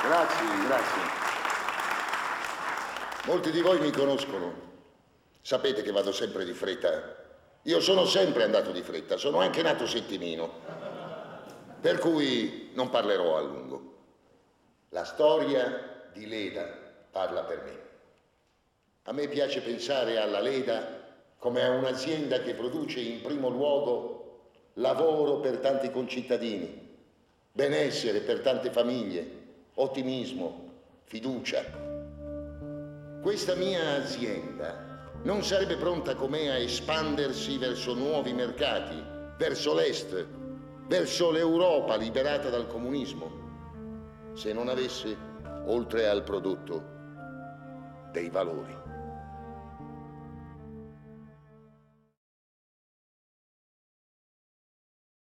Grazie, grazie. Molti di voi mi conoscono. Sapete che vado sempre di fretta. Io sono sempre andato di fretta, sono anche nato settimino. Per cui non parlerò a lungo. La storia di Leda parla per me. A me piace pensare alla Leda come a un'azienda che produce in primo luogo lavoro per tanti concittadini, benessere per tante famiglie, ottimismo, fiducia. Questa mia azienda non sarebbe pronta come a espandersi verso nuovi mercati, verso l'Est, verso l'Europa liberata dal comunismo, se non avesse, oltre al prodotto, dei valori.